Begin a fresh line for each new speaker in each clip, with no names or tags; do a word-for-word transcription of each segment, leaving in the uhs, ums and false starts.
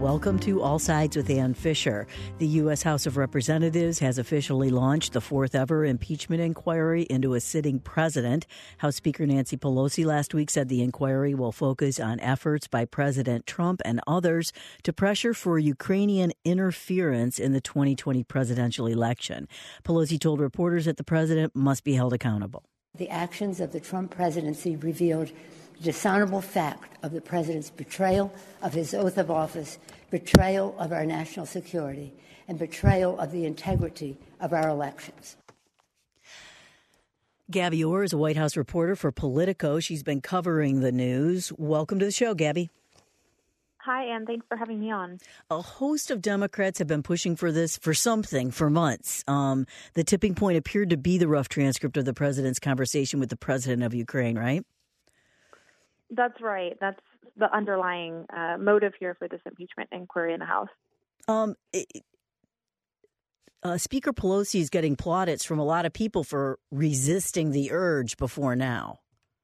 Welcome to All Sides with Ann Fisher. The U S. House of Representatives has officially launched the fourth ever impeachment inquiry into a sitting president. House Speaker Nancy Pelosi last week said the inquiry will focus on efforts by President Trump and others to pressure for Ukrainian interference in the twenty twenty presidential election. Pelosi told reporters that the president must be held accountable.
The actions of the Trump presidency revealed the dishonorable fact of the president's betrayal of his oath of office, betrayal of our national security, and betrayal of the integrity of our elections.
Gabby Orr is a White House reporter for Politico. She's been covering the news. Welcome to the show, Gabby.
Hi, Ann. Thanks for having me on.
A host of Democrats have been pushing for this for something for months. Um, the tipping point appeared to be the rough transcript of the president's conversation with the president of Ukraine, right?
That's right. That's the underlying uh, motive here for this impeachment inquiry in the House.
Um, it, uh, Speaker Pelosi is getting plaudits from a lot of people for resisting the urge before now.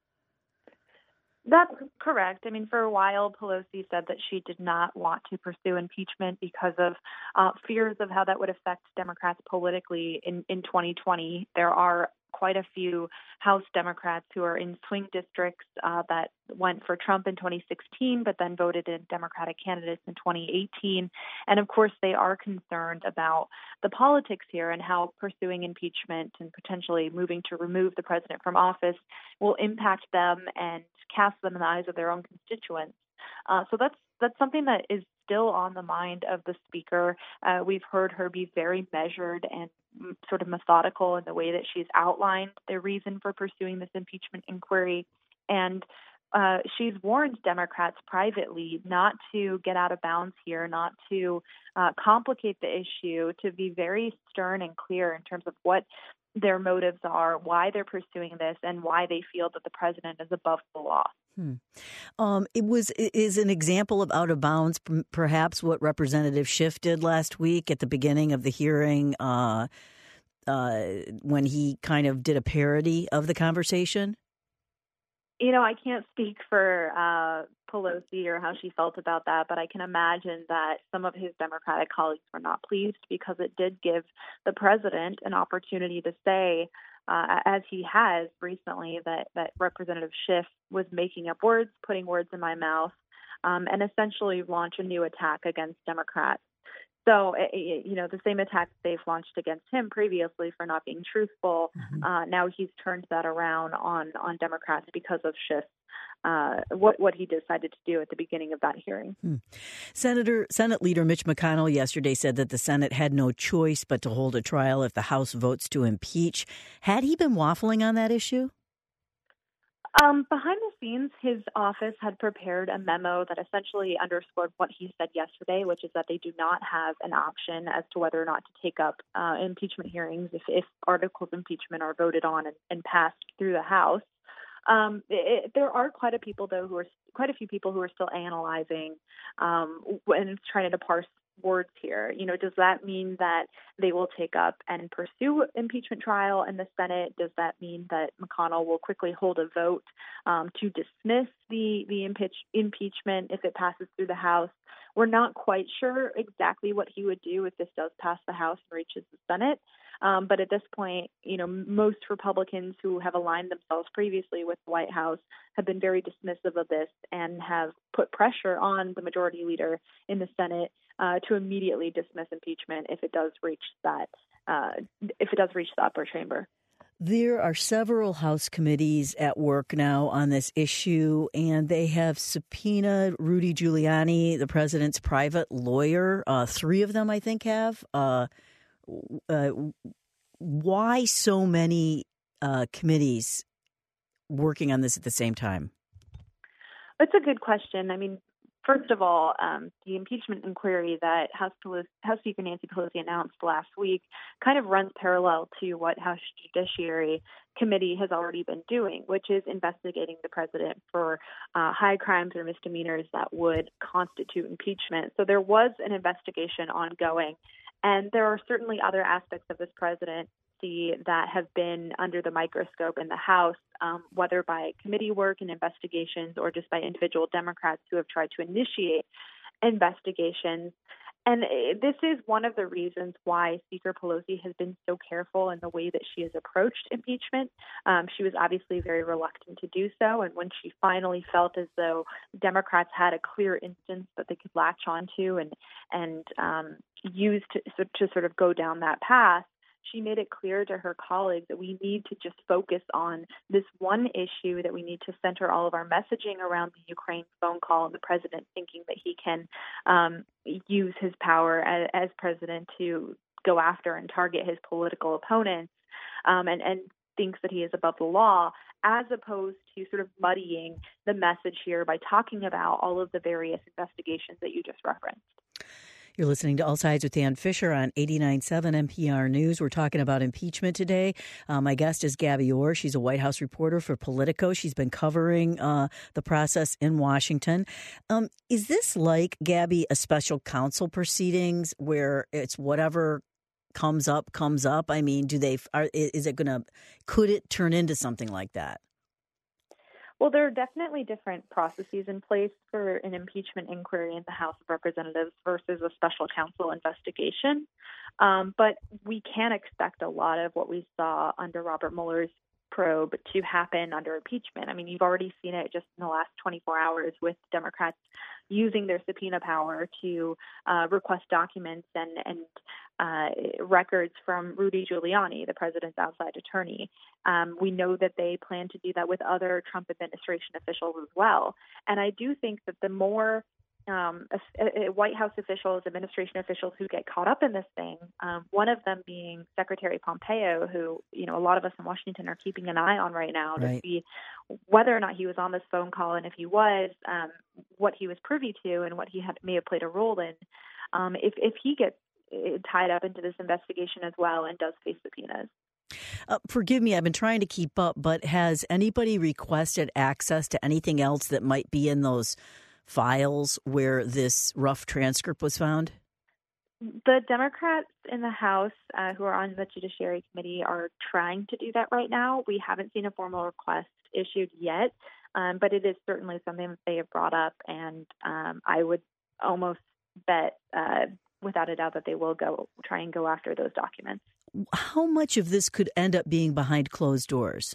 That's correct. I mean, for a while, Pelosi said that she did not want to pursue impeachment because of uh, fears of how that would affect Democrats politically in, in twenty twenty. There are quite a few House Democrats who are in swing districts uh, that went for Trump in twenty sixteen, but then voted in Democratic candidates in twenty eighteen. And of course, they are concerned about the politics here and how pursuing impeachment and potentially moving to remove the president from office will impact them and cast them in the eyes of their own constituents. Uh, so that's that's something that is still on the mind of the speaker. Uh, we've heard her be very measured and sort of methodical in the way that she's outlined the reason for pursuing this impeachment inquiry. And uh, she's warned Democrats privately not to get out of bounds here, not to uh, complicate the issue, to be very stern and clear in terms of what their motives are, why they're pursuing this, and why they feel that the president is above the law.
Hmm. Um, it was is an example of out of bounds, perhaps what Representative Schiff did last week at the beginning of the hearing uh, uh, when he kind of did a parody of the conversation.
You know, I can't speak for uh, Pelosi or how she felt about that, but I can imagine that some of his Democratic colleagues were not pleased because it did give the president an opportunity to say, uh, as he has recently, that, that Representative Schiff was making up words, putting words in my mouth, um, and essentially launch a new attack against Democrats. So, you know, the same attack they've launched against him previously for not being truthful, mm-hmm. uh, now he's turned that around on, on Democrats because of Schiff, uh, what, what he decided to do at the beginning of that hearing.
Hmm. Senator Senate Leader Mitch McConnell yesterday said that the Senate had no choice but to hold a trial if the House votes to impeach. Had he been waffling on that issue?
Um, behind the scenes, his office had prepared a memo that essentially underscored what he said yesterday, which is that they do not have an option as to whether or not to take up uh, impeachment hearings if, if articles of impeachment are voted on and, and passed through the House. Um, it, there are quite a people, though, who are quite a few people who are still analyzing um, and trying to parse words here. You know, does that mean that they will take up and pursue impeachment trial in the Senate? Does that mean that McConnell will quickly hold a vote um, to dismiss the the impeach, impeachment if it passes through the House? We're not quite sure exactly what he would do if this does pass the House and reaches the Senate. Um, but at this point, you know, most Republicans who have aligned themselves previously with the White House have been very dismissive of this and have put pressure on the majority leader in the Senate uh, to immediately dismiss impeachment if it does reach that, uh, if it does reach the upper chamber.
There are several House committees at work now on this issue, and they have subpoenaed Rudy Giuliani, the president's private lawyer. Uh, three of them, I think, have. Uh, uh, why so many uh, committees working on this at the same time?
That's a good question. I mean, first of all, um, the impeachment inquiry that House, Pelosi, House Speaker Nancy Pelosi announced last week kind of runs parallel to what House Judiciary Committee has already been doing, which is investigating the president for uh, high crimes or misdemeanors that would constitute impeachment. So there was an investigation ongoing, and there are certainly other aspects of this presidency that have been under the microscope in the House, um, whether by committee work and investigations or just by individual Democrats who have tried to initiate investigations. And this is one of the reasons why Speaker Pelosi has been so careful in the way that she has approached impeachment. Um, she was obviously very reluctant to do so. And when she finally felt as though Democrats had a clear instance that they could latch onto and, and um, use to, to sort of go down that path, she made it clear to her colleagues that we need to just focus on this one issue, that we need to center all of our messaging around the Ukraine phone call and the president thinking that he can um, use his power as, as president to go after and target his political opponents, um, and, and thinks that he is above the law, as opposed to sort of muddying the message here by talking about all of the various investigations that you just referenced.
You're listening to All Sides with Ann Fisher on eighty-nine point seven N P R News. We're talking about impeachment today. Uh, my guest is Gabby Orr. She's a White House reporter for Politico. She's been covering uh, the process in Washington. Um, is this like, Gabby, a special counsel proceedings where it's whatever comes up, comes up? I mean, do they? Are, is it going to? Could it turn into something like that?
Well, there are definitely different processes in place for an impeachment inquiry in the House of Representatives versus a special counsel investigation. Um, but we can expect a lot of what we saw under Robert Mueller's probe to happen under impeachment. I mean, you've already seen it just in the last twenty-four hours with Democrats using their subpoena power to uh, request documents and, and uh, records from Rudy Giuliani, the president's outside attorney. Um, we know that they plan to do that with other Trump administration officials as well. And I do think that the more Um, a, a White House officials, administration officials who get caught up in this thing, um, one of them being Secretary Pompeo, who, you know, a lot of us in Washington are keeping an eye on right now
Right.
to see whether or not he was on this phone call, and if he was, um, what he was privy to and what he had may have played a role in. Um, if, if he gets tied up into this investigation as well and does face subpoenas.
Uh, forgive me, I've been trying to keep up, but has anybody requested access to anything else that might be in those files where this rough transcript was found?
The Democrats in the House uh, who are on the Judiciary Committee are trying to do that right now. We haven't seen a formal request issued yet, um, but it is certainly something that they have brought up, and um, I would almost bet uh, without a doubt that they will go try and go after those documents.
How much of this could end up being behind closed doors?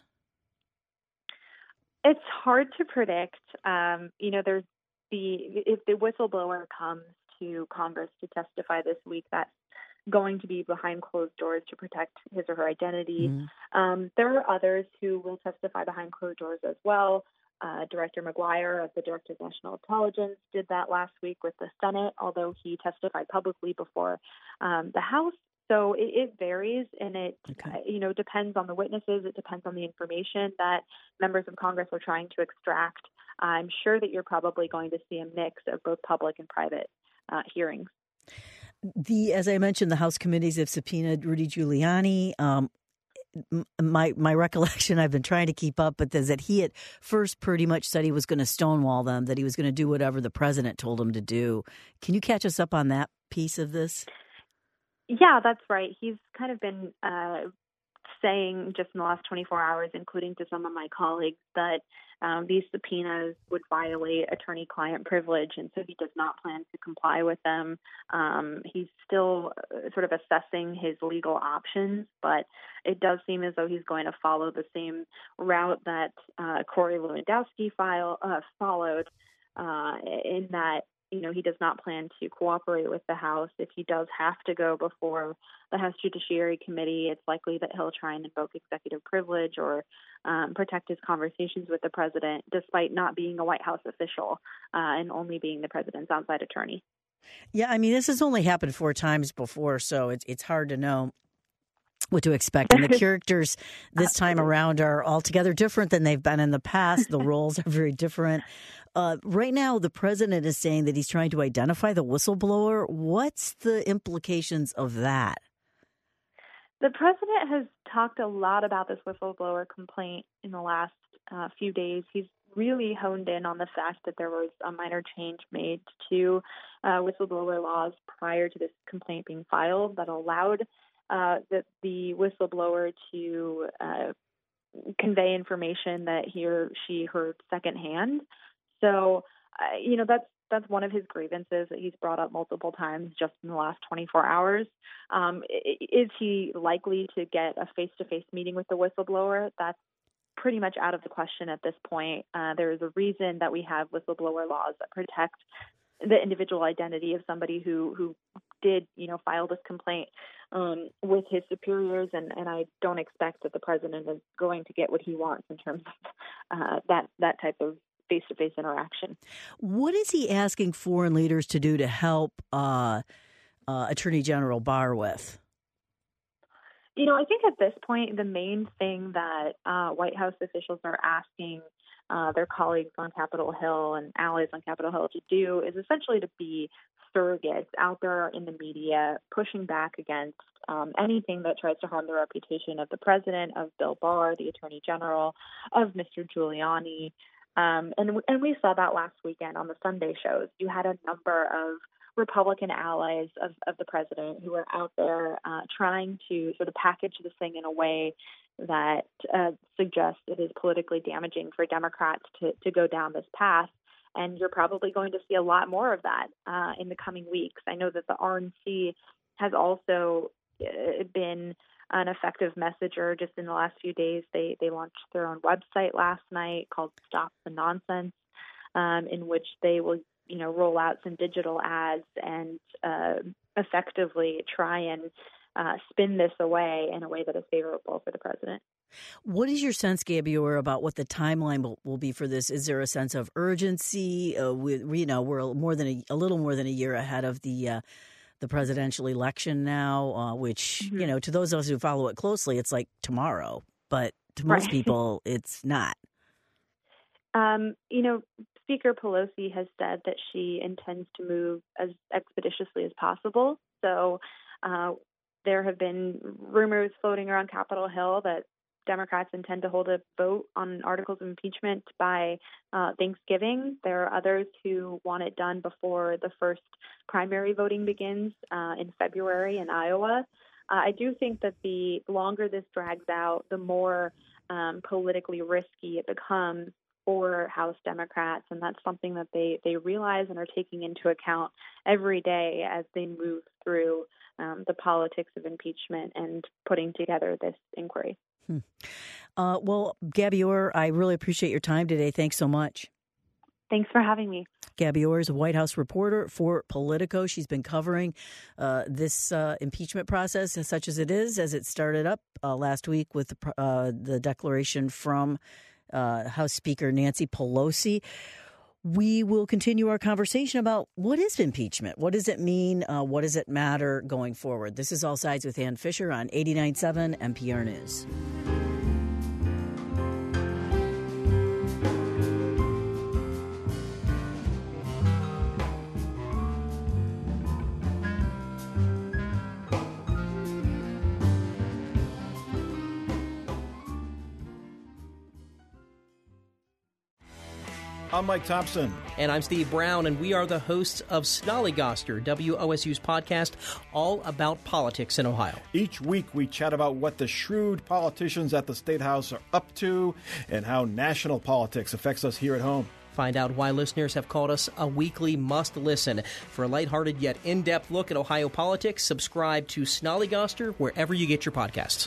It's hard to predict. Um, you know, there's the if the whistleblower comes to Congress to testify this week, that's going to be behind closed doors to protect his or her identity. Mm-hmm. Um, there are others who will testify behind closed doors as well. Uh, Director McGuire of the Director of National Intelligence did that last week with the Senate, although he testified publicly before um, the House. So it, it varies, and it okay. uh, you know depends on the witnesses. It depends on the information that members of Congress are trying to extract. I'm sure that you're probably going to see a mix of both public and private uh, hearings.
The as I mentioned, the House committees have subpoenaed Rudy Giuliani. Um, my my recollection, I've been trying to keep up, but is that he at first pretty much said he was going to stonewall them, that he was going to do whatever the president told him to do. Can you catch us up on that piece of this?
Yeah, that's right. He's kind of been uh, saying just in the last twenty-four hours, including to some of my colleagues, that um, these subpoenas would violate attorney-client privilege, and so he does not plan to comply with them. Um, he's still sort of assessing his legal options, but it does seem as though he's going to follow the same route that uh, Corey Lewandowski file, uh, followed, uh, in that you know, he does not plan to cooperate with the House. If he does have to go before the House Judiciary Committee, it's likely that he'll try and invoke executive privilege or um, protect his conversations with the president, despite not being a White House official uh, and only being the president's outside attorney.
Yeah, I mean, this has only happened four times before, so it's it's hard to know what to expect. And the characters this time around are altogether different than they've been in the past. The roles are very different. Uh, right now, the president is saying that he's trying to identify the whistleblower. What's the implications of that?
The president has talked a lot about this whistleblower complaint in the last uh, few days. He's really honed in on the fact that there was a minor change made to uh, whistleblower laws prior to this complaint being filed that allowed uh, the, the whistleblower to uh, convey information that he or she heard secondhand. So, uh, you know, that's that's one of his grievances that he's brought up multiple times just in the last twenty-four hours. Um, is he likely to get a face-to-face meeting with the whistleblower? That's pretty much out of the question at this point. Uh, there is a reason that we have whistleblower laws that protect the individual identity of somebody who, who did, you know, file this complaint um, with his superiors, and, and I don't expect that the president is going to get what he wants in terms of uh, that that type of face-to-face interaction.
What is he asking foreign leaders to do to help uh, uh, Attorney General Barr with?
You know, I think at this point, the main thing that uh, White House officials are asking uh, their colleagues on Capitol Hill and allies on Capitol Hill to do is essentially to be surrogates out there in the media, pushing back against um, anything that tries to harm the reputation of the president, of Bill Barr, the Attorney General, of Mister Giuliani. Um, and, and we saw that last weekend on the Sunday shows. You had a number of Republican allies of, of the president who are out there uh, trying to sort of package this thing in a way that uh, suggests it is politically damaging for Democrats to, to go down this path. And you're probably going to see a lot more of that uh, in the coming weeks. I know that the R N C has also uh, been an effective messenger just in the last few days. They they launched their own website last night called Stop the Nonsense, um, in which they will you know, roll out some digital ads and uh, effectively try and uh, spin this away in a way that is favorable for the president.
What is your sense, Gabrielle, about what the timeline will, will be for this? Is there a sense of urgency? Uh, we, you know, we're more than a, a little more than a year ahead of the uh, the presidential election now, uh, which, mm-hmm. you know, to those of us who follow it closely, it's like tomorrow. But to most right. people, it's not.
Um, you know, Speaker Pelosi has said that she intends to move as expeditiously as possible. So uh, there have been rumors floating around Capitol Hill that Democrats intend to hold a vote on articles of impeachment by uh, Thanksgiving. There are others who want it done before the first primary voting begins uh, in February in Iowa. Uh, I do think that the longer this drags out, the more um, politically risky it becomes for House Democrats, and that's something that they, they realize and are taking into account every day as they move through um, the politics of impeachment and putting together this inquiry.
Hmm. Uh, well, Gabby Orr, I really appreciate your time today. Thanks so much.
Thanks for having me.
Gabby Orr is a White House reporter for Politico. She's been covering uh, this uh, impeachment process, such as it is, as it started up uh, last week with the, uh, the declaration from Uh, House Speaker Nancy Pelosi. We will continue our conversation about what is impeachment? What does it mean? Uh, what does it matter going forward? This is All Sides with Ann Fisher on eighty-nine point seven N P R News.
I'm Mike Thompson.
And I'm Steve Brown, and we are the hosts of Snollygoster, W O S U's podcast, all about politics in Ohio.
Each week we chat about what the shrewd politicians at the State House are up to and how national politics affects us here at home.
Find out why listeners have called us a weekly must-listen. For a lighthearted yet in-depth look at Ohio politics, subscribe to Snollygoster wherever you get your podcasts.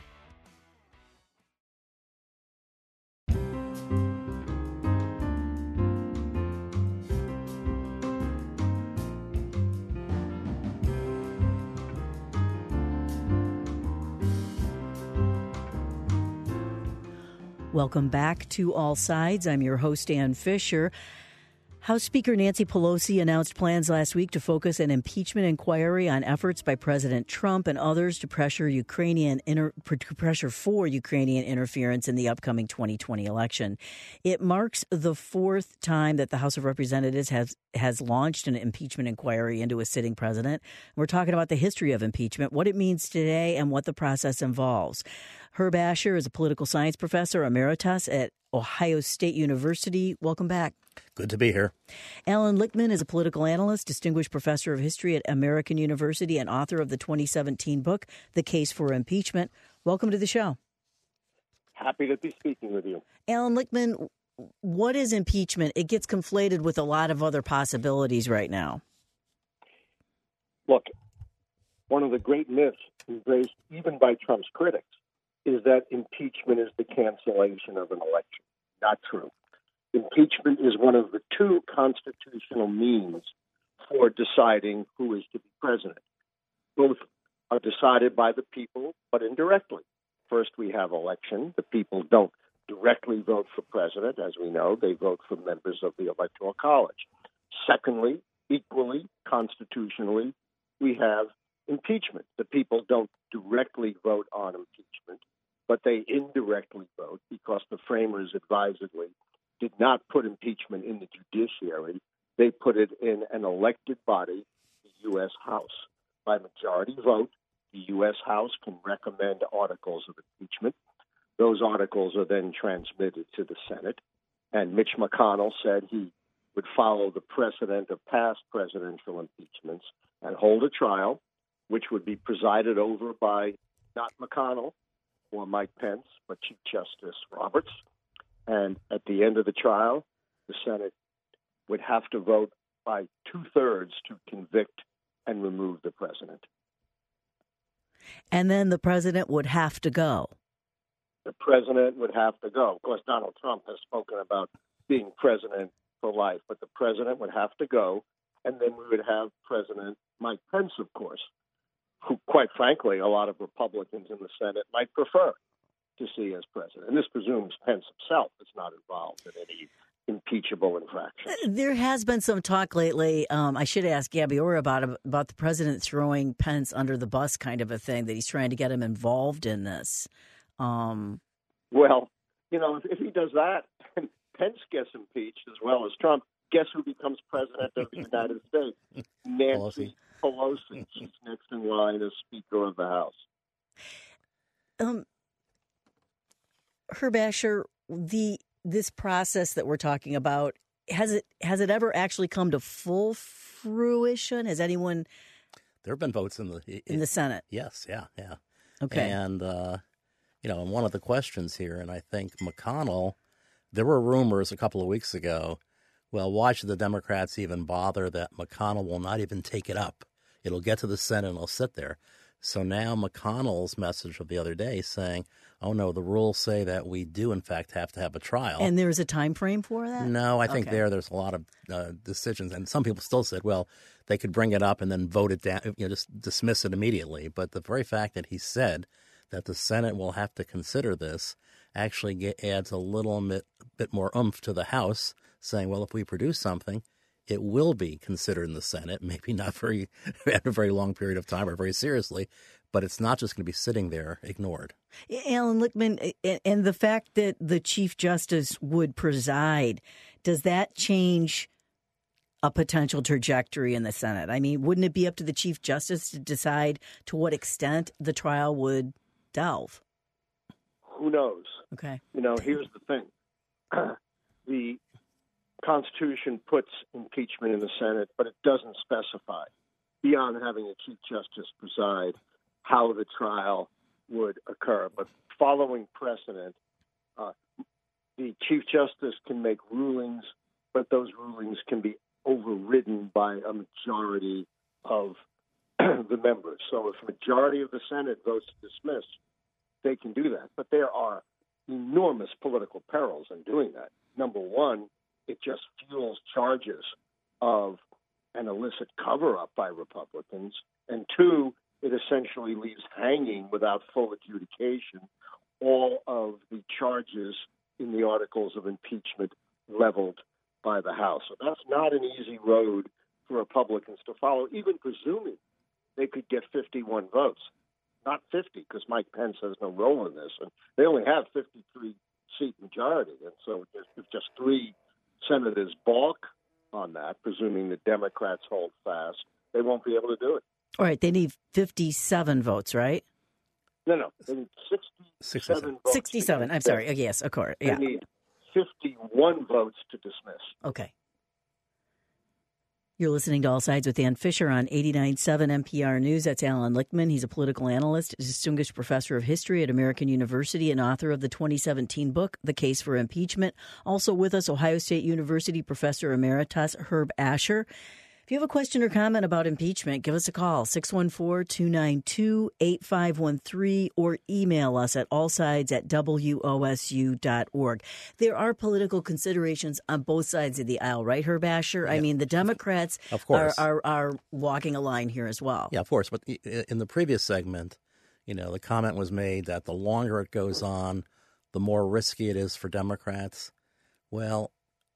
Welcome back to All Sides. I'm your host, Ann Fisher. House Speaker Nancy Pelosi announced plans last week to focus an impeachment inquiry on efforts by President Trump and others to pressure Ukrainian inter- pressure for Ukrainian interference in the upcoming twenty twenty election. It marks the fourth time that the House of Representatives has has launched an impeachment inquiry into a sitting president. We're talking about the history of impeachment, what it means today, and what the process involves. Herb Asher is a political science professor emeritus at Ohio State University. Welcome back.
Good to be here.
Alan Lichtman is a political analyst, distinguished professor of history at American University, and author of the twenty seventeen book, The Case for Impeachment. Welcome to the show.
Happy to be speaking with you.
Alan Lichtman, what is impeachment? It gets conflated with a lot of other possibilities right now.
Look, one of the great myths embraced even by Trump's critics is that impeachment is the cancellation of an election. Not true. Impeachment is one of the two constitutional means for deciding who is to be president. Both are decided by the people, but indirectly. First, we have election. The people don't directly vote for president, as we know. They vote for members of the Electoral College. Secondly, equally, constitutionally, we have impeachment. The people don't directly vote on impeachment, but they indirectly vote because the framers advisedly did not put impeachment in the judiciary. They put it in an elected body, the U S House. By majority vote, the U S House can recommend articles of impeachment. Those articles are then transmitted to the Senate. And Mitch McConnell said he would follow the precedent of past presidential impeachments and hold a trial, which would be presided over by not McConnell or Mike Pence, but Chief Justice Roberts. And at the end of the trial, the Senate would have to vote by two-thirds to convict and remove the president.
And then the president would have to go.
The president would have to go. Of course, Donald Trump has spoken about being president for life, but the president would have to go. And then we would have President Mike Pence, of course, who, quite frankly, a lot of Republicans in the Senate might prefer to see as president. And this presumes Pence himself is not involved in any impeachable infractions.
There has been some talk lately. Um, I should ask Gabby Orr about about the president throwing Pence under the bus, kind of a thing, that he's trying to get him involved in this. Um,
well, you know, if, if he does that, and Pence gets impeached as well as Trump, guess who becomes president of the United States? Nancy Pelosi. Pelosi. She's next in line as Speaker of the House.
Um, Herb Asher, the this process that we're talking about, has it has it ever actually come to full fruition? Has anyone?
There have been votes in the
in, in the Senate.
Yes, yeah, yeah.
Okay,
and uh, you know, and one of the questions here, and I think McConnell, there were rumors a couple of weeks ago. Well, why should the Democrats even bother that McConnell will not even take it up? It'll get to the Senate and it'll sit there. So now McConnell's message of the other day saying, oh, no, the rules say that we do, in fact, have to have a trial.
And there's a time frame for that?
No, I think
okay.
there there's a lot of uh, decisions. And some people still said, well, they could bring it up and then vote it down, you know, just dismiss it immediately. But the very fact that he said that the Senate will have to consider this actually get, adds a little bit, bit more oomph to the House, saying, well, if we produce something, it will be considered in the Senate, maybe not very at a very long period of time or very seriously, but it's not just going to be sitting there ignored.
Alan Lichtman, and the fact that the Chief Justice would preside, does that change a potential trajectory in the Senate? I mean, wouldn't it be up to the Chief Justice to decide to what extent the trial would delve?
Who knows?
Okay.
You know, here's the thing. The Constitution puts impeachment in the Senate, but it doesn't specify, beyond having a Chief Justice preside, how the trial would occur. But following precedent, uh, the Chief Justice can make rulings, but those rulings can be overridden by a majority of the members. So if a majority of the Senate votes to dismiss, they can do that. But there are enormous political perils in doing that. Number one, it just fuels charges of an illicit cover-up by Republicans. And two, it essentially leaves hanging without full adjudication all of the charges in the articles of impeachment leveled by the House. So that's not an easy road for Republicans to follow, even presuming they could get fifty-one votes. Not fifty, because Mike Pence has no role in this. And they only have fifty-three seat majority. And so if just three senators balk on that, presuming the Democrats hold fast, they won't be able to do it.
All right, they need fifty-seven votes, right?
No, no, they need sixty-seven votes.
sixty-seven, I'm sorry, yes, of course. Yeah.
They need fifty-one votes to dismiss.
Okay. You're listening to All Sides with Ann Fisher on eighty-nine point seven N P R News. That's Alan Lichtman. He's a political analyst, distinguished professor of history at American University, and author of the twenty seventeen book, The Case for Impeachment. Also with us, Ohio State University professor emeritus Herb Asher. If you have a question or comment about impeachment, give us a call, six one four, two nine two, eight five one three, or email us at allsides at W O S U dot org. There are political considerations on both sides of the aisle, right, Herb Asher? Yeah. I mean, the Democrats
of course.
Are, are, are walking a line here as well.
Yeah, of course. But in the previous segment, you know, the comment was made that the longer it goes on, the more risky it is for Democrats. Well,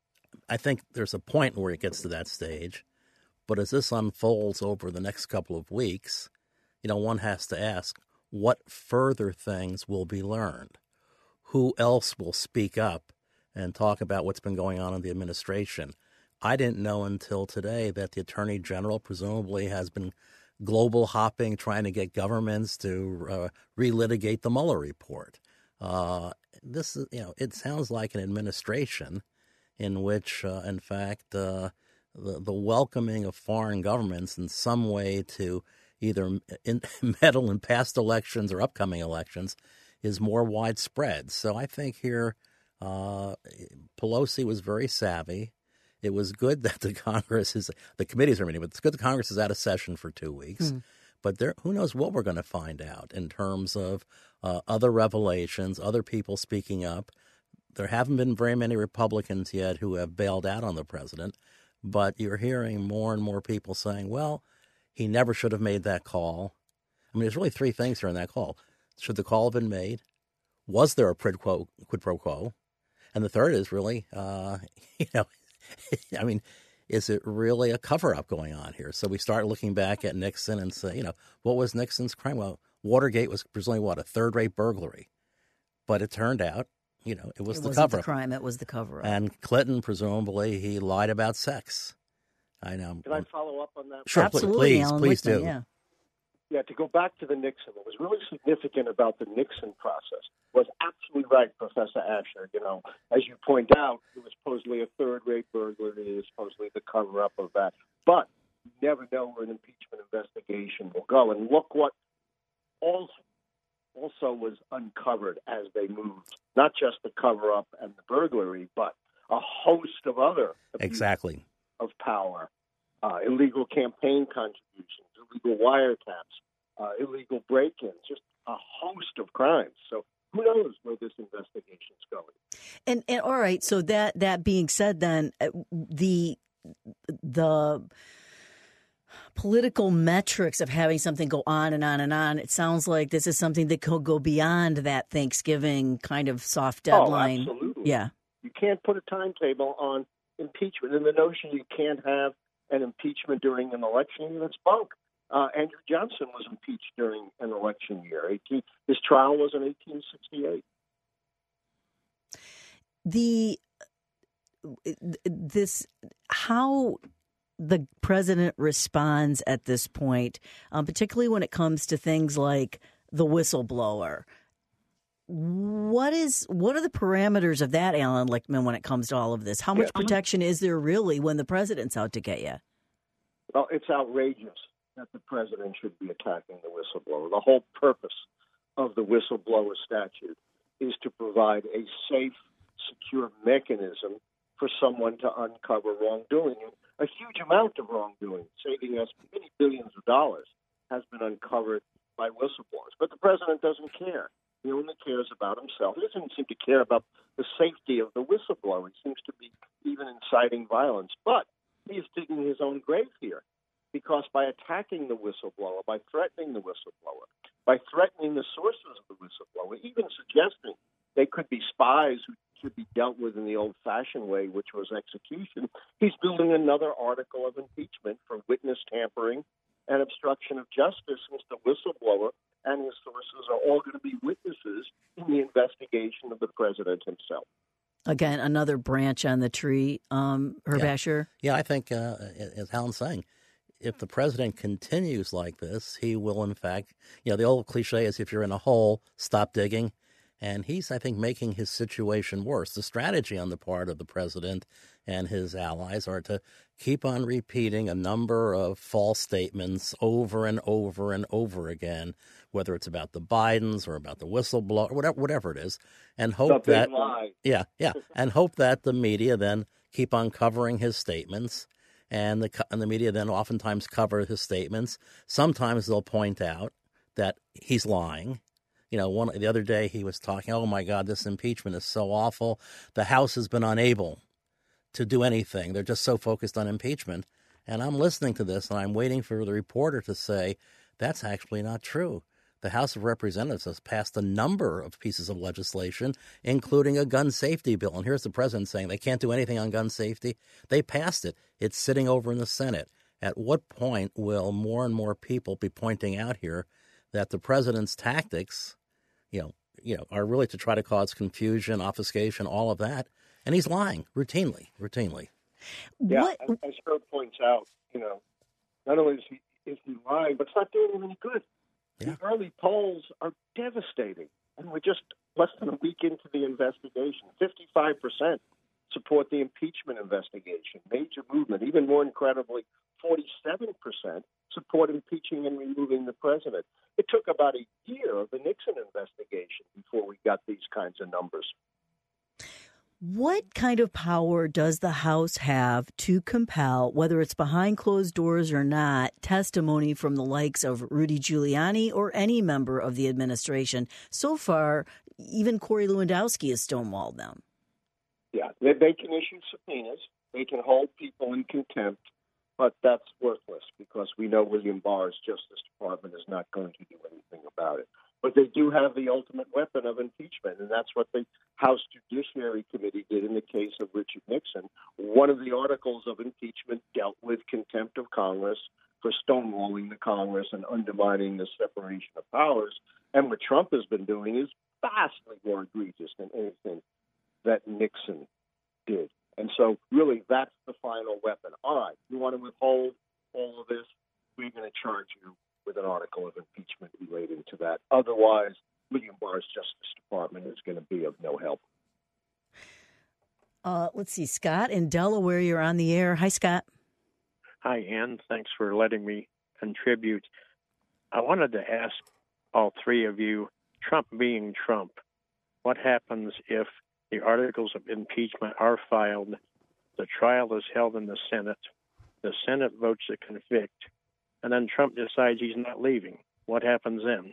I think there's a point where it gets to that stage. But as this unfolds over the next couple of weeks, you know, one has to ask, what further things will be learned? Who else will speak up and talk about what's been going on in the administration? I didn't know until today that the Attorney General presumably has been global hopping, trying to get governments to uh, relitigate the Mueller report. Uh, this is, you know, it sounds like an administration in which, uh, in fact, uh, The, the welcoming of foreign governments in some way to either in, meddle in past elections or upcoming elections is more widespread. So I think here uh, Pelosi was very savvy. It was good that the Congress is – the committees are meeting, but it's good the Congress is out of session for two weeks. Mm. But there, who knows what we're going to find out in terms of uh, other revelations, other people speaking up. There haven't been very many Republicans yet who have bailed out on the president. But you're hearing more and more people saying, well, he never should have made that call. I mean, there's really three things here in that call. Should the call have been made? Was there a quid, quo, quid pro quo? And the third is really, uh, you know, I mean, is it really a cover-up going on here? So we start looking back at Nixon and say, you know, what was Nixon's crime? Well, Watergate was presumably, what, a third-rate burglary. But it turned out, you know, it was
it
the
wasn't
cover-up.
the crime, it was the cover-up.
And Clinton, presumably, he lied about sex. I know.
Can I follow up on that?
Sure,
Absolutely,
please,
Alan
please
Lichtman,
do.
Yeah.
yeah, to go back to the Nixon, what was really significant about the Nixon process was absolutely right, Professor Asher. You know, as you point out, it was supposedly a third-rate burglary, it was supposedly the cover-up of that. But you never know where an impeachment investigation will go. And look what also also was uncovered as they moved, not just the cover-up and the burglary, but a host of other
exactly
of power, uh, illegal campaign contributions, illegal wiretaps, uh, illegal break-ins, just a host of crimes. So who knows where this investigation's going?
And and all right, so that that being said, then the the political metrics of having something go on and on and on, it sounds like this is something that could go beyond that Thanksgiving kind of soft deadline.
Oh, absolutely.
Yeah.
You can't put a timetable on impeachment. And the notion you can't have an impeachment during an election, that's bunk. Uh, Andrew Johnson was impeached during an election year. eighteen, his trial was in eighteen sixty-eight.
The this how the president responds at this point, um, particularly when it comes to things like the whistleblower. What is what are the parameters of that, Alan Lichtman, when it comes to all of this? How much
yeah.
protection is there really when the president's out to get you?
Well, it's outrageous that the president should be attacking the whistleblower. The whole purpose of the whistleblower statute is to provide a safe, secure mechanism for someone to uncover wrongdoing. And a huge amount of wrongdoing, saving us many billions of dollars, has been uncovered by whistleblowers. But the president doesn't care. He only cares about himself. He doesn't seem to care about the safety of the whistleblower. He seems to be even inciting violence. But he is digging his own grave here, because by attacking the whistleblower, by threatening the whistleblower, by threatening the sources of the whistleblower, even suggesting they could be spies who should be dealt with in the old-fashioned way, which was execution, he's building another article of impeachment for witness tampering and obstruction of justice, since the whistleblower and his sources are all going to be witnesses in the investigation of the president himself.
Again, another branch on the tree, um, Herb
yeah.
Asher.
Yeah, I think, uh, as Alan's saying, if the president continues like this, he will, in fact, you know, the old cliche is if you're in a hole, stop digging. And he's, I think, making his situation worse. The strategy on the part of the president and his allies are to keep on repeating a number of false statements over and over and over again, whether it's about the Bidens or about the whistleblower, whatever, whatever it is, and hope that
lie.
yeah, yeah, and hope that the media then keep on covering his statements, and the and the media then oftentimes cover his statements. Sometimes they'll point out that he's lying. You know, one the other day he was talking, oh, my God, this impeachment is so awful. The House has been unable to do anything. They're just so focused on impeachment. And I'm listening to this, and I'm waiting for the reporter to say, that's actually not true. The House of Representatives has passed a number of pieces of legislation, including a gun safety bill. And here's the president saying they can't do anything on gun safety. They passed it. It's sitting over in the Senate. At what point will more and more people be pointing out here that the president's tactics, you know, you know, are really to try to cause confusion, obfuscation, all of that, and he's lying routinely, routinely.
Yeah,
What?
as, as Herb points out, you know, not only is he is he lying, but it's not doing him any good.
Yeah.
The early polls are devastating, and we're just less than a week into the investigation. Fifty-five percent support the impeachment investigation, major movement. Even more incredibly, forty-seven percent support impeaching and removing the president. It took about a year of the Nixon investigation before we got these kinds of numbers.
What kind of power does the House have to compel, whether it's behind closed doors or not, testimony from the likes of Rudy Giuliani or any member of the administration? So far, even Corey Lewandowski has stonewalled them.
Yeah, they, they can issue subpoenas. They can hold people in contempt, but that's worthless because we know William Barr's Justice Department is not going to do anything about it. But they do have the ultimate weapon of impeachment, and that's what the House Judiciary Committee did in the case of Richard Nixon. One of the articles of impeachment dealt with contempt of Congress for stonewalling the Congress and undermining the separation of powers. And what Trump has been doing is vastly more egregious than anything that Nixon did. And so, really, that's the final weapon. All right, you want to withhold all of this? We're going to charge you with an article of impeachment relating to that. Otherwise, William Barr's Justice Department is going to be of no help.
Uh, let's see, Scott in Delaware, you're on the air. Hi, Scott.
Hi, Ann. Thanks for letting me contribute. I wanted to ask all three of you, Trump being Trump, what happens if the articles of impeachment are filed, the trial is held in the Senate, the Senate votes to convict, and then Trump decides he's not leaving? What happens then?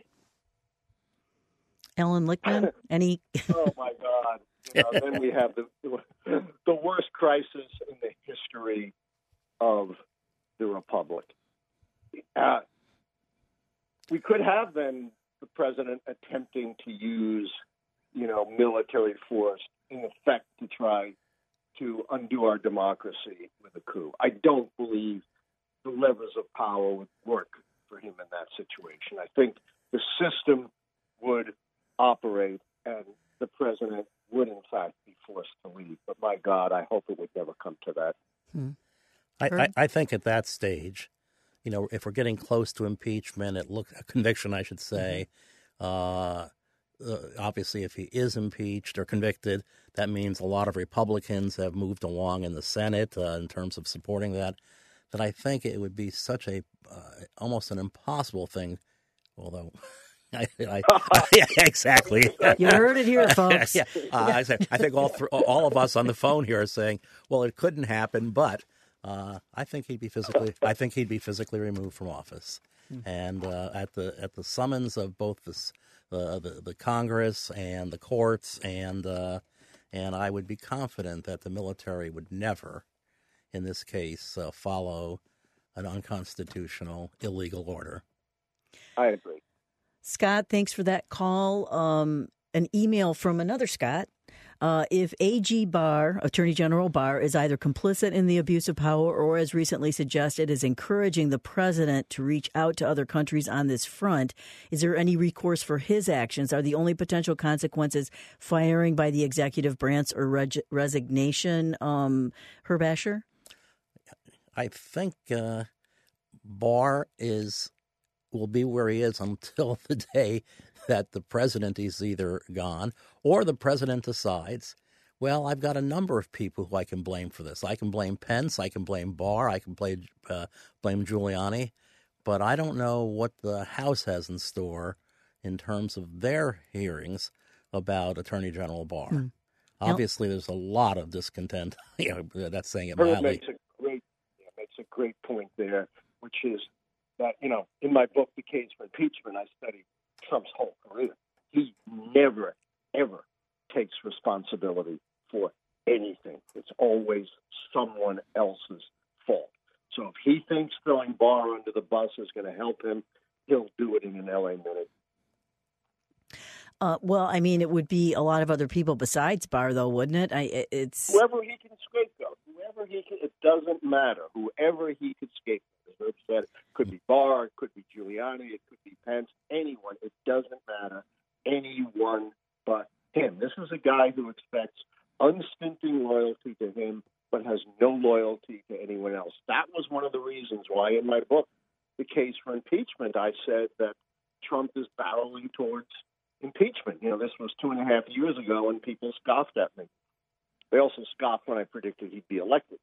Ellen Lichtman, any?
Oh, my God. You know, then we have the, the worst crisis in the history of the Republic. Uh, we could have then the president attempting to use, you know, military force in effect to try to undo our democracy with a coup. I don't believe the levers of power would work for him in that situation. I think the system would operate and the president would, in fact, be forced to leave. But my God, I hope it would never come to that.
Hmm.
I, I, I think at that stage, you know, if we're getting close to impeachment, it look a conviction, I should say. Uh, uh, obviously, if he is impeached or convicted, that means a lot of Republicans have moved along in the Senate uh, in terms of supporting that. That I think it would be such a uh, almost an impossible thing, although. I, I, yeah, exactly.
You heard it here, folks.
yeah. uh, I, say, I think all th- all of us on the phone here are saying, "Well, it couldn't happen," but uh, I think he'd be physically. I think he'd be physically removed from office, mm-hmm. and uh, at the at the summons of both the uh, the, the Congress and the courts, and uh, and I would be confident that the military would never, in this case, uh, follow an unconstitutional, illegal order.
I agree.
Scott, thanks for that call. Um, an email from another Scott. Uh, if A G Barr, Attorney General Barr, is either complicit in the abuse of power or, as recently suggested, is encouraging the president to reach out to other countries on this front, is there any recourse for his actions? Are the only potential consequences firing by the executive branch or reg- resignation? Um, Herb Asher?
I think uh, Barr is will be where he is until the day that the president is either gone or the president decides, well, I've got a number of people who I can blame for this. I can blame Pence. I can blame Barr. I can blame, uh, blame Giuliani. But I don't know what the House has in store in terms of their hearings about Attorney General Barr. Mm. Obviously, there's a lot of discontent. You know, that's saying it mildly.
It makes a great, yeah, makes a great point there, which is that, you know, in my book, The Case for Impeachment, I studied Trump's whole career. He never, ever takes responsibility for anything. It's always someone else's fault. So if he thinks throwing Barr under the bus is going to help him, he'll do it in an L A minute.
Uh, well, I mean, it would be a lot of other people besides Barr, though, wouldn't it? I, it's
whoever he can scapegoat, whoever he can. It doesn't matter. Whoever he could scapegoat. As Herb said, it could be Barr, it could be Giuliani, it could be Pence, anyone. It doesn't matter. Anyone but him. This is a guy who expects unstinting loyalty to him, but has no loyalty to anyone else. That was one of the reasons why, in my book, The Case for Impeachment, I said that Trump is barreling towards impeachment. You know, this was two and a half years ago, and people scoffed at me. They also scoffed when I predicted he'd be elected.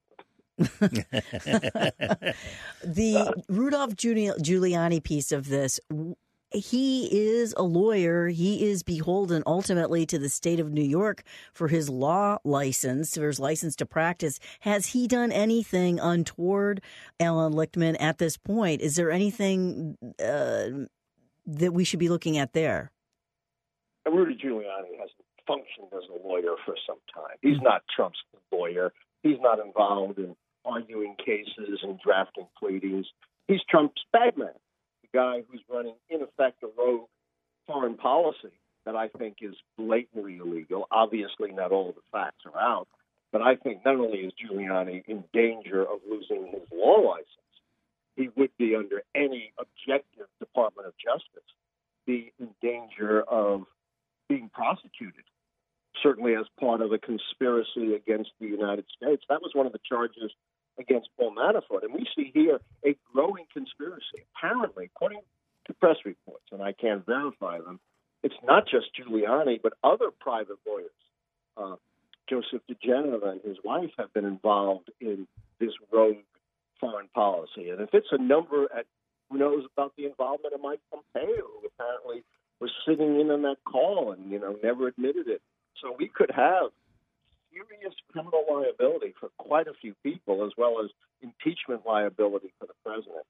The uh, Rudolph Giuliani piece of this, he is a lawyer. He is beholden ultimately to the state of New York for his law license, for his license to practice. Has he done anything untoward, Alan Lichtman, at this point? Is there anything uh, that we should be looking at there?
Rudy Giuliani hasn't functioned as a lawyer for some time. He's not Trump's lawyer. He's not involved in arguing cases and drafting pleadings. He's Trump's bagman, the guy who's running, in effect, a rogue foreign policy that I think is blatantly illegal. Obviously, not all of the facts are out, but I think not only is Giuliani in danger of losing his law license, he would be, under any objective Department of Justice, be in danger of being prosecuted, certainly as part of a conspiracy against the United States. That was one of the charges against Paul Manafort. And we see here a growing conspiracy. Apparently, according to press reports, and I can't verify them, it's not just Giuliani, but other private lawyers. Uh, Joseph diGenova and his wife have been involved in this rogue foreign policy. And if it's a number at who knows about the involvement of Mike Pompeo, who apparently was sitting in on that call and, you know, never admitted it. So we could have serious criminal liability for quite a few people, as well as impeachment liability for the president.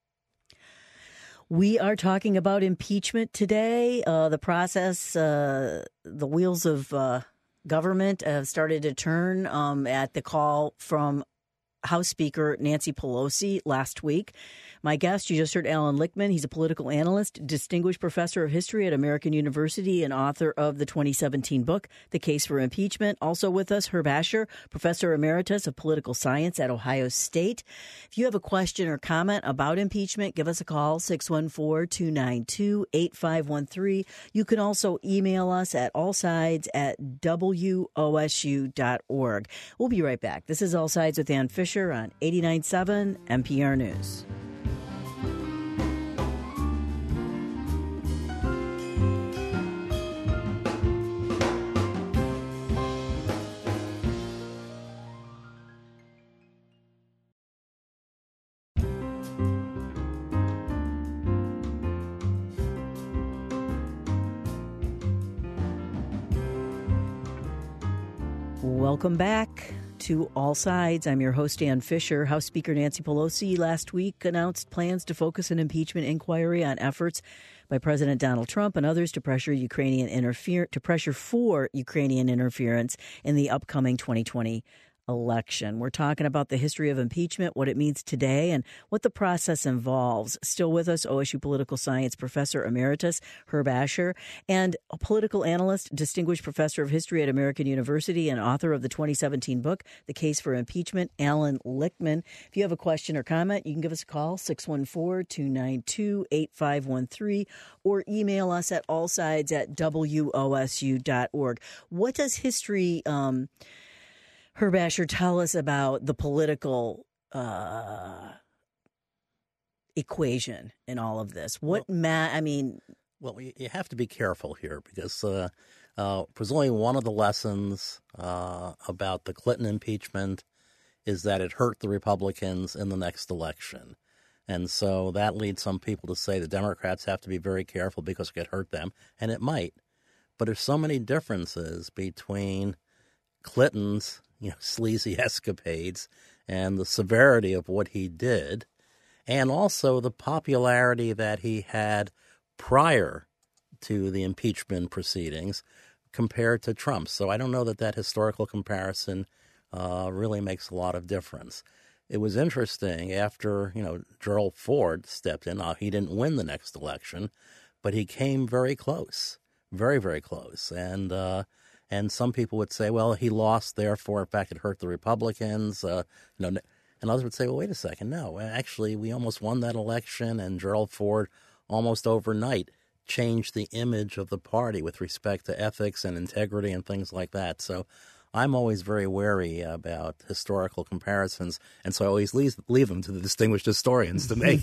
We are talking about impeachment today. Uh, the process, uh, the wheels of uh, government have started to turn um, at the call from House Speaker Nancy Pelosi last week. My guest, you just heard Alan Lichtman. He's a political analyst, distinguished professor of history at American University, and author of the twenty seventeen book, The Case for Impeachment. Also with us, Herb Asher, professor emeritus of political science at Ohio State. If you have a question or comment about impeachment, give us a call, six one four, two nine two, eight five one three. You can also email us at allsides at W O S U dot org. We'll be right back. This is All Sides with Ann Fisher on eighty-nine point seven N P R News. Welcome back to All Sides. I'm your host, Ann Fisher. House Speaker Nancy Pelosi last week announced plans to focus an impeachment inquiry on efforts by President Donald Trump and others to pressure Ukrainian interfere to pressure for Ukrainian interference in the upcoming twenty twenty election. We're talking about the history of impeachment, what it means today, and what the process involves. Still with us, O S U political science professor emeritus Herb Asher, and a political analyst, distinguished professor of history at American University, and author of the twenty seventeen book, The Case for Impeachment, Alan Lichtman. If you have a question or comment, you can give us a call, six one four, two nine two, eight five one three, or email us at allsides at W O S U dot org. What does history um, Herb Asher tell us about the political uh, equation in all of this? What well, ma- I mean,
well, you have to be careful here because uh, uh, presumably one of the lessons uh, about the Clinton impeachment is that it hurt the Republicans in the next election. And so that leads some people to say the Democrats have to be very careful because it could hurt them, and it might. But there's so many differences between Clinton's, you know, sleazy escapades and the severity of what he did, and also the popularity that he had prior to the impeachment proceedings compared to Trump. So I don't know that that historical comparison uh, really makes a lot of difference. It was interesting after, you know, Gerald Ford stepped in. Now, he didn't win the next election, but he came very close, very, very close. And uh, and some people would say, well, he lost, therefore, in fact, it hurt the Republicans. Uh, you know, and others would say, well, wait a second. No, actually, we almost won that election, and Gerald Ford almost overnight changed the image of the party with respect to ethics and integrity and things like that. So I'm always very wary about historical comparisons, and so I always leave, leave them to the distinguished historians to make.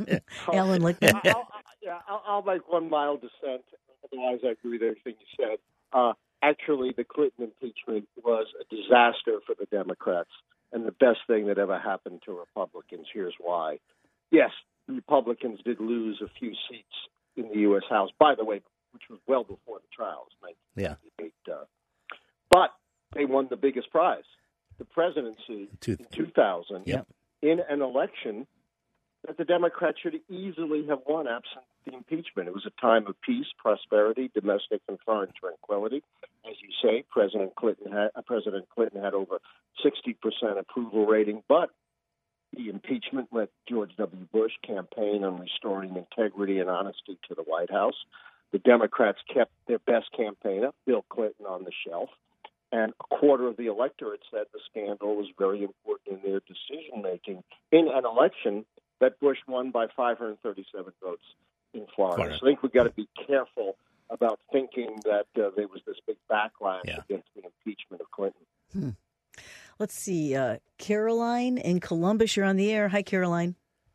Alan Lichtman.
I'll, I'll, yeah, I'll, I'll make one mild dissent. Otherwise, I agree with everything you said. Uh, actually, the Clinton impeachment was a disaster for the Democrats and the best thing that ever happened to Republicans. Here's why. Yes, the Republicans did lose a few seats in the U S House, by the way, which was well before the trials, nineteen ninety-eight. Yeah. Uh, but they won the biggest prize, the presidency two, in two thousand,
yep.
in an election that the Democrats should easily have won absent the impeachment. It was a time of peace, prosperity, domestic and foreign tranquility. As you say, President Clinton had, uh, President Clinton had over sixty percent approval rating, but the impeachment let George W. Bush campaign on restoring integrity and honesty to the White House. The Democrats kept their best campaigner, Bill Clinton, on the shelf. And a quarter of the electorate said the scandal was very important in their decision-making in an election that Bush won by five hundred thirty-seven votes in Florida. Florida. So I think we've got to be careful about thinking that uh, there was this big backlash yeah. against the impeachment of Clinton.
Hmm. Let's see. Uh, Caroline in Columbus, you're on the air. Hi, Caroline.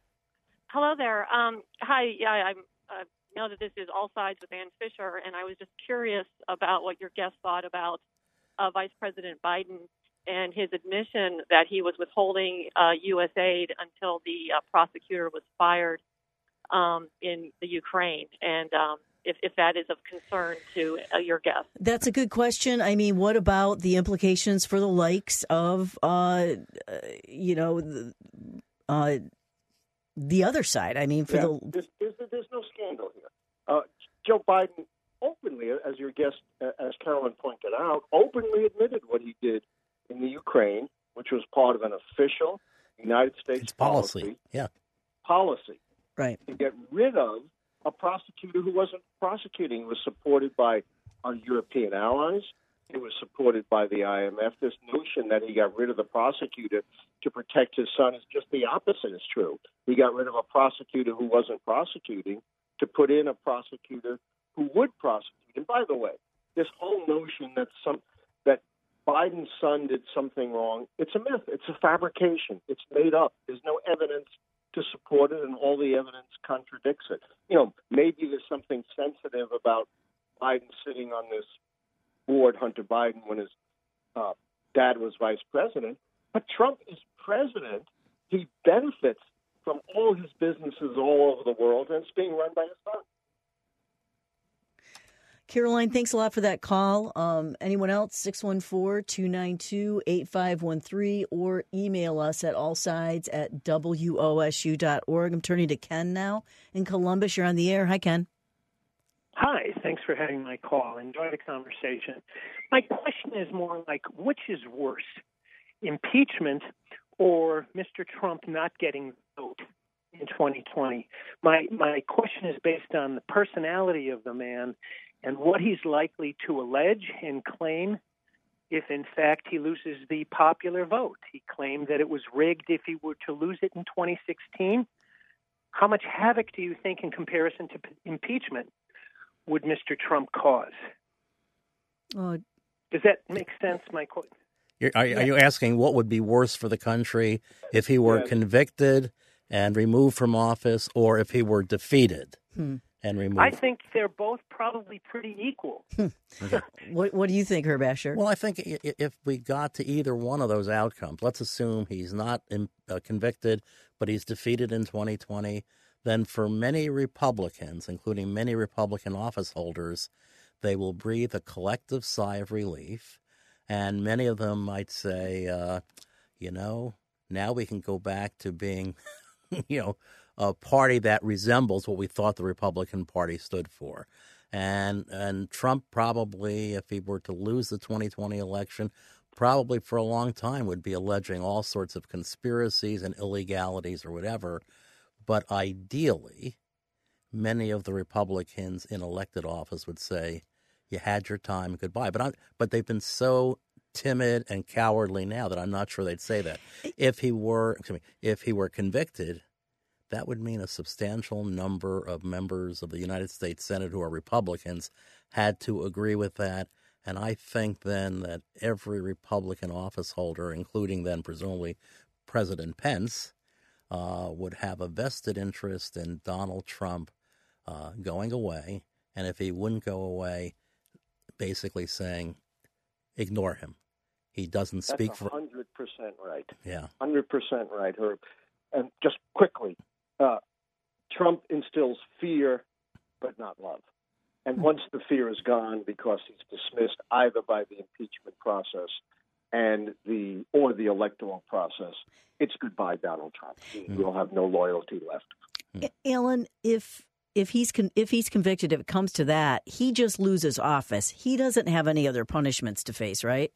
Hello there. Um, hi. Yeah, I uh, know that this is All Sides with Ann Fisher, and I was just curious about what your guest thought about uh, Vice President Biden and his admission that he was withholding uh, U S aid until the uh, prosecutor was fired um, in the Ukraine, and um, if, if that is of concern to uh, your guest.
That's a good question. I mean, what about the implications for the likes of, uh, uh, you know, the, uh, the other side? I mean, for
yeah,
the
there's, there's, there's no scandal here. Uh, Joe Biden openly, as your guest, as Carolyn pointed out, openly admitted what he did in the Ukraine, which was part of an official United States
it's policy.
policy.
Yeah,
policy.
Right.
To get rid of a prosecutor who wasn't prosecuting. It was supported by our European allies. It was supported by the I M F. This notion that he got rid of the prosecutor to protect his son is just the opposite is true. He got rid of a prosecutor who wasn't prosecuting to put in a prosecutor who would prosecute. And by the way, this whole notion that some that Biden's son did something wrong, it's a myth. It's a fabrication. It's made up. There's no evidence to support it, and all the evidence contradicts it. You know, maybe there's something sensitive about Biden sitting on this board, Hunter Biden, when his uh, dad was vice president. But Trump is president. He benefits from all his businesses all over the world, and it's being run by his son.
Caroline, thanks a lot for that call. Um, anyone else? six one four, two nine two, eight five one three or email us at allsides at W O S U dot org. I'm turning to Ken now in Columbus. You're on the air. Hi, Ken.
Hi. Thanks for having my call. Enjoy the conversation. My question is more like, which is worse, impeachment or Mister Trump not getting the vote in twenty twenty? My my question is based on the personality of the man and what he's likely to allege and claim if, in fact, he loses the popular vote. He claimed that it was rigged if he were to lose it in twenty sixteen. How much havoc do you think, in comparison to p- impeachment, would Mister Trump cause?
Uh,
Does that make sense, my question?
Are, are you asking what would be worse for the country if he were
yes.
convicted and removed from office, or if he were defeated
hmm.
and removed?
I think they're both probably pretty equal.
Okay.
What What do you think, Herb Asher?
Well, I think if we got to either one of those outcomes, let's assume he's not uh, convicted, but he's defeated in twenty twenty, then for many Republicans, including many Republican office holders, they will breathe a collective sigh of relief, and many of them might say, uh, you know, now we can go back to being, you know, a party that resembles what we thought the Republican Party stood for. And and Trump probably, if he were to lose the twenty twenty election, probably for a long time would be alleging all sorts of conspiracies and illegalities or whatever. But ideally, many of the Republicans in elected office would say, you had your time, goodbye. But I, but they've been so timid and cowardly now that I'm not sure they'd say that. If he were, excuse me, if he were convicted, that would mean a substantial number of members of the United States Senate who are Republicans had to agree with that. And I think then that every Republican office holder, including then presumably President Pence, uh, would have a vested interest in Donald Trump uh, going away. And if he wouldn't go away, basically saying, ignore him. He doesn't speak
That's
for...
one hundred percent right.
Yeah.
one hundred percent right, Herb. And just quickly, uh, Trump instills fear, but not love. And once the fear is gone because he's dismissed either by the impeachment process and the or the electoral process, it's goodbye, Donald Trump. He will have no loyalty left.
Alan, if if he's con- if he's convicted, if it comes to that, he just loses office. He doesn't have any other punishments to face, right?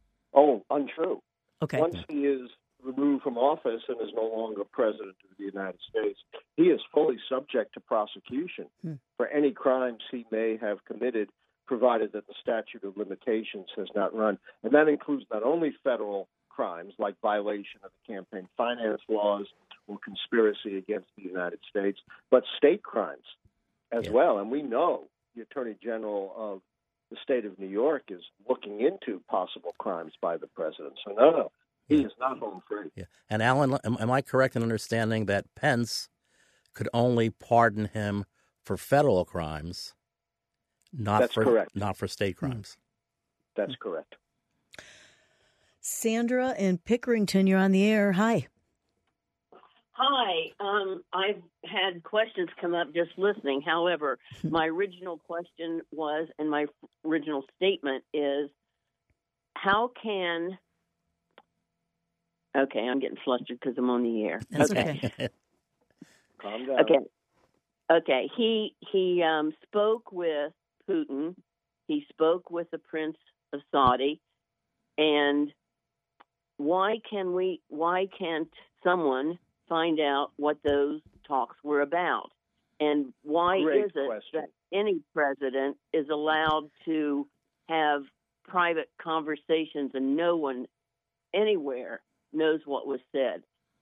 Oh, untrue.
Okay.
Once he is removed from office and is no longer president of the United States, he is fully subject to prosecution hmm. for any crimes he may have committed, provided that the statute of limitations has not run. And that includes not only federal crimes like violation of the campaign finance laws or conspiracy against the United States, but state crimes as yeah. well. And we know the Attorney General of the state of New York is looking into possible crimes by the president. So no, no, he yeah. is not home free.
Yeah. And Alan, am, am I correct in understanding that Pence could only pardon him for federal crimes, not
That's
for
correct.
not for state crimes?
That's correct.
Sandra in Pickerington, you're on the air. Hi.
Hi. Um, I've had questions come up just listening. However, my original question was, and my original statement is, how can... Okay, I'm getting flustered because I'm on the air.
That's
okay.
okay.
Calm down.
Okay. Okay. He, he um, spoke with Putin. He spoke with the Prince of Saudi. And why can we? Why can't someone find out what those talks were about? And why
Great
is it
question.
that any president is allowed to have private conversations and no one anywhere knows what was said?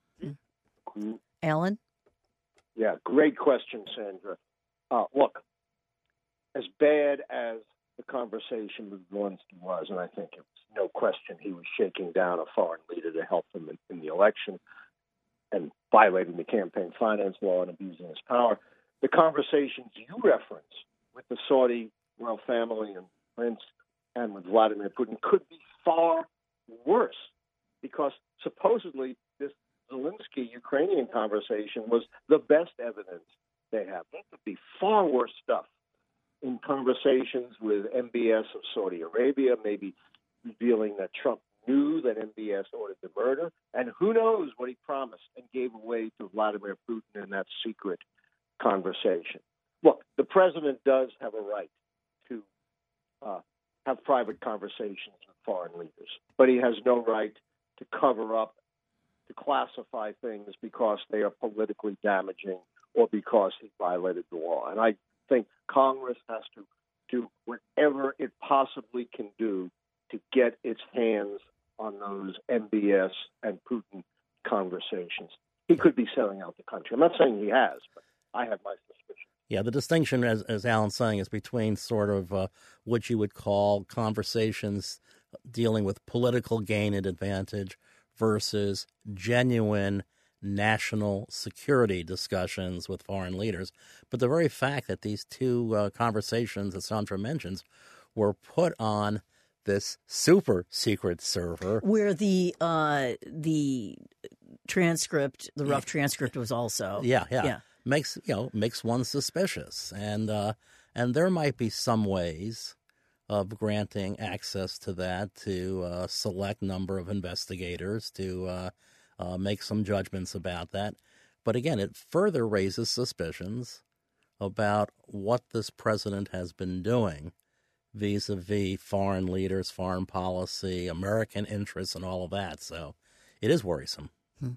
Alan?
Yeah, great question, Sandra. Uh, look, as bad as the conversation with Zelensky was, and I think it was no question he was shaking down a foreign leader to help him in, in the election and violating the campaign finance law and abusing his power. The conversations you reference with the Saudi royal family and Prince and with Vladimir Putin could be far worse, because supposedly this Zelensky-Ukrainian conversation was the best evidence they have. There could be far worse stuff in conversations with M B S of Saudi Arabia, maybe revealing that Trump knew that M B S ordered the murder, and who knows what he promised and gave away to Vladimir Putin in that secret conversation. Look, the president does have a right to uh, have private conversations with foreign leaders, but he has no right to cover up, to classify things because they are politically damaging or because he violated the law. And I think Congress has to do whatever it possibly can do to get its hands on those M B S and Putin conversations. He could be selling out the country. I'm not saying he has, but I have my suspicions.
Yeah, the distinction, as, as Alan's saying, is between sort of uh, what you would call conversations dealing with political gain and advantage versus genuine national security discussions with foreign leaders. But the very fact that these two uh, conversations that Sandra mentions were put on this super secret server,
where the uh, the transcript, the rough transcript, was also
yeah, yeah,
yeah.
makes you know makes one suspicious, and uh, and there might be some ways of granting access to that to a select number of investigators to uh, uh, make some judgments about that. But again, it further raises suspicions about what this president has been doing vis-a-vis foreign leaders, foreign policy, American interests, and all of that. So it is worrisome.
Hmm.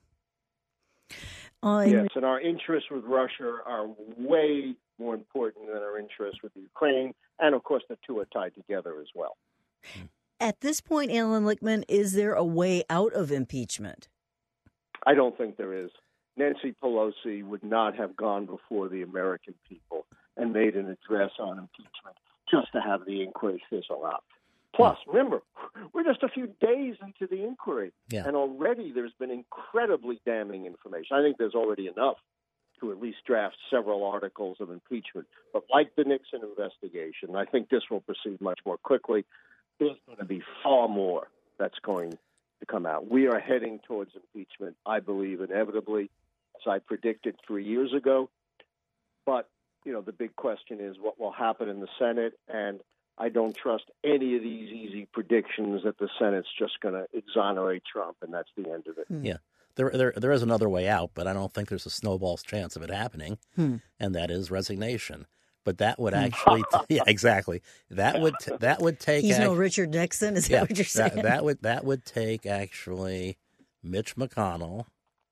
Uh,
yes, and our interests with Russia are way more important than our interests with Ukraine. And, of course, the two are tied together as well.
At this point, Alan Lichtman, is there a way out of impeachment?
I don't think there is. Nancy Pelosi would not have gone before the American people and made an address on impeachment just to have the inquiry fizzle out. Plus, remember, we're just a few days into the inquiry,
yeah.
and already there's been incredibly damning information. I think there's already enough to at least draft several articles of impeachment. But like the Nixon investigation, I think this will proceed much more quickly. There's going to be far more that's going to come out. We are heading towards impeachment, I believe, inevitably, as I predicted three years ago. But, you know, the big question is what will happen in the Senate, and I don't trust any of these easy predictions that the Senate's just going to exonerate Trump, and that's the end of it.
Yeah. There, there, there is another way out, but I don't think there's a snowball's chance of it happening,
hmm.
and that is resignation. But that would actually, t- yeah, exactly. That would t- that would take.
He's
act-
no Richard Nixon. Is
yeah,
that what you're saying?
That, that would that would take actually Mitch McConnell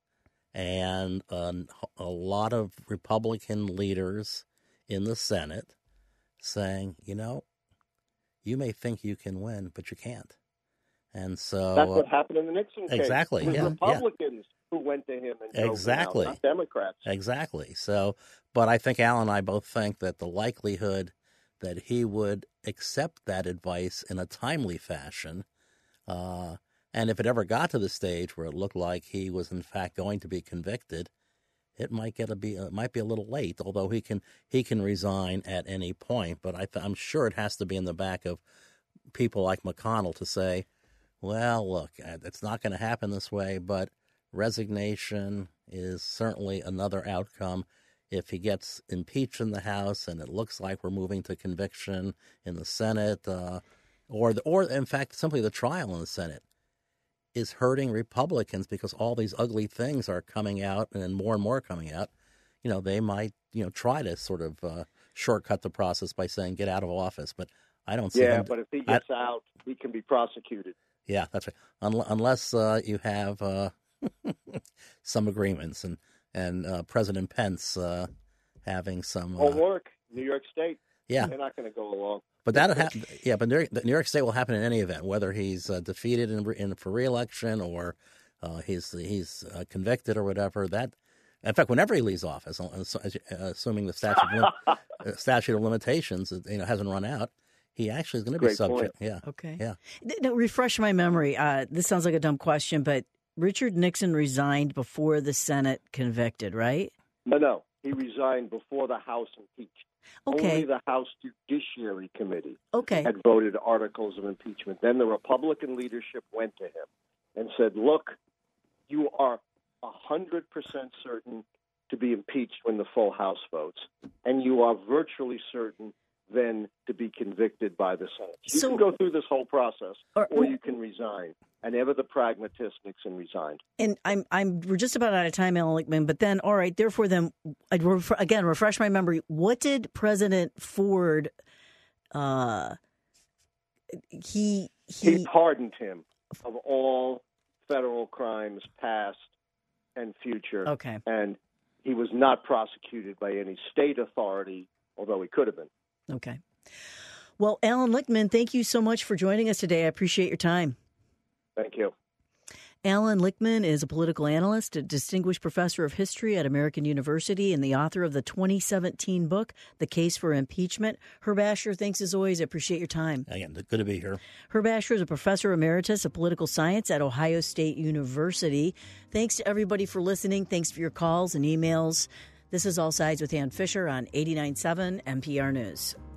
and a, a lot of Republican leaders in the Senate saying, you know, you may think you can win, but you can't. And so
that's what happened in the Nixon case.
Exactly.
It was
yeah,
Republicans
yeah.
who went to him and drove
exactly.
him out, not Democrats.
Exactly. So, but I think Alan and I both think that the likelihood that he would accept that advice in a timely fashion, uh, and if it ever got to the stage where it looked like he was in fact going to be convicted, it might get a be it might be a little late. Although he can he can resign at any point, but I th- I'm sure it has to be in the back of people like McConnell to say, well, look, it's not going to happen this way, but resignation is certainly another outcome. If he gets impeached in the House and it looks like we're moving to conviction in the Senate, uh, or, the, or in fact, simply the trial in the Senate is hurting Republicans because all these ugly things are coming out and more and more coming out, you know, they might, you know, try to sort of uh, shortcut the process by saying get out of office. But I don't see
Yeah,
him,
but if he gets
I,
out, he can be prosecuted.
Yeah, that's right. Unle- unless uh, you have uh, some agreements and and uh, President Pence uh, having some uh,
homework, New York State.
Yeah,
they're not going to go along.
But that'll happen. Yeah, but New York, New York State will happen in any event, whether he's uh, defeated in, in for re-election or uh, he's he's uh, convicted or whatever. That, in fact, whenever he leaves office, assuming the statute of lim- statute of limitations you know hasn't run out. He actually is going to be
Great
subject.
point.
Yeah.
Okay.
Yeah.
Now, refresh my memory. Uh, this sounds like a dumb question, but Richard Nixon resigned before the Senate convicted, right?
No, no. He resigned before the House impeached.
Okay.
Only the House Judiciary Committee
okay.
had voted articles of impeachment. Then the Republican leadership went to him and said, look, you are one hundred percent certain to be impeached when the full House votes, and you are virtually certain then to be convicted by the Senate. You
so,
can go through this whole process,
or,
or you can resign. And ever the pragmatist, Nixon resigned.
And I'm, I'm, we're just about out of time, Alan Lichtman. But then, all right, therefore, then I'd ref- again refresh my memory. What did President Ford? Uh, he he,
he pardoned him of all federal crimes, past and future.
Okay,
and he was not prosecuted by any state authority, although he could have been.
Okay. Well, Alan Lichtman, thank you so much for joining us today. I appreciate your time.
Thank you.
Alan Lichtman is a political analyst, a distinguished professor of history at American University, and the author of the twenty seventeen book, The Case for Impeachment. Herb Asher, thanks as always. I appreciate your time.
Again, good to be here.
Herb Asher is a professor emeritus of political science at Ohio State University. Thanks to everybody for listening. Thanks for your calls and emails. This is All Sides with Ann Fisher on eighty-nine point seven N P R News.